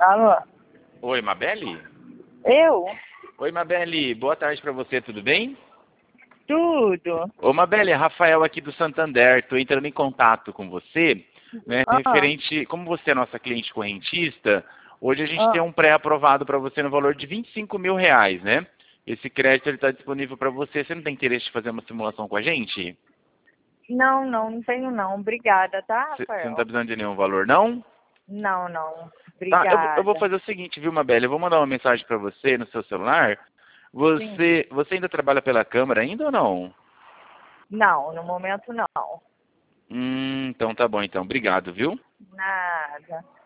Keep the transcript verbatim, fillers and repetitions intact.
Alô? Oi, Mabeli? Eu? Oi, Mabeli. Boa tarde pra você, tudo bem? Tudo. Ô, Mabeli, é Rafael aqui do Santander. Tô entrando em contato com você, né, Ah, referente... Como você é nossa cliente correntista, hoje a gente tem ah. um pré-aprovado para você no valor de vinte e cinco mil reais, né? Esse crédito está disponível para você. Você não tem interesse de fazer uma simulação com a gente? Não, não, não tenho não. Obrigada, tá, Você você não está Rafael? precisando de nenhum valor, não? Não, não. Tá, eu, vou- eu vou Obrigada. fazer o seguinte, viu, Mabeli? Eu vou mandar uma mensagem para você no seu celular. Sim. Você, você ainda trabalha pela Câmara ainda ou não? Não, no momento não. Hum, então tá bom, então. Obrigado, viu? Nada.